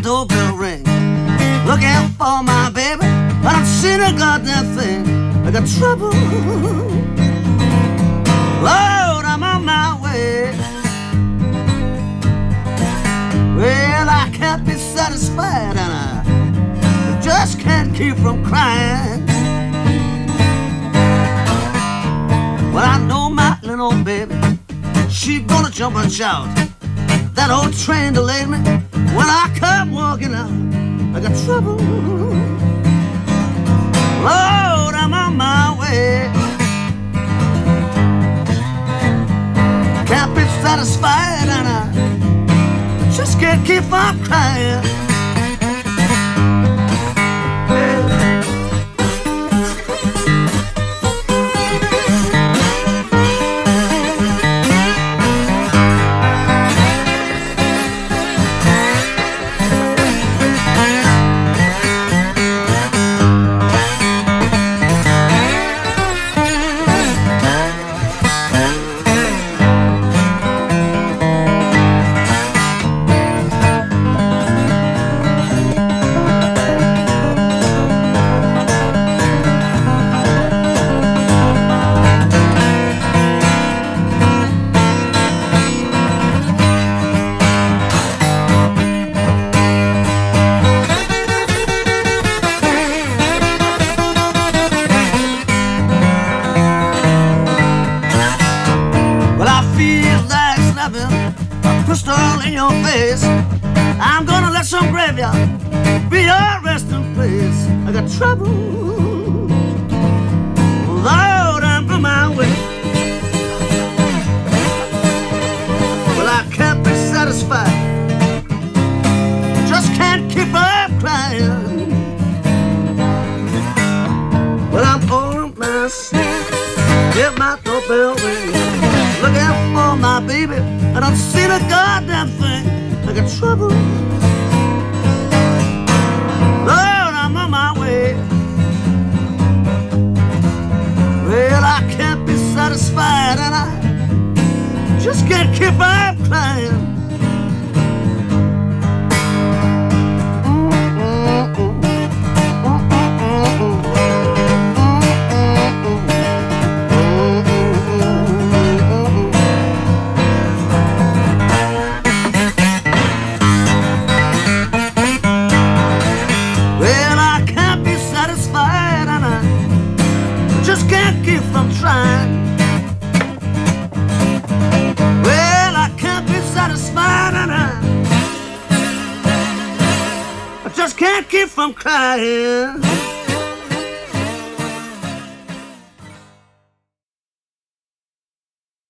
doorbell ring, looking for my baby. I don't see a goddamn thing. I got trouble. Lord, I'm on my way. Well, I can't be satisfied, and I just can't keep from crying. Well, I know my little baby, she gonna jump and shout. That old train delayed me when I come walking out. I got trouble. Lord, I'm on my way. Can't be satisfied, and I just can't keep on crying. Pistol in your face. I'm gonna let some graveyard be your resting place. I got trouble. Lord, I'm on my way. Well, I can't be satisfied. Just can't keep up crying. Well, I'm on my seat. Get my doorbell ring. Looking for my baby. I don't see a goddamn thing. I got trouble. Lord, I'm on my way. Well, I can't be satisfied, and I just can't keep on crying. Just can't keep from trying. Well, I can't be satisfied, and I just can't keep from crying.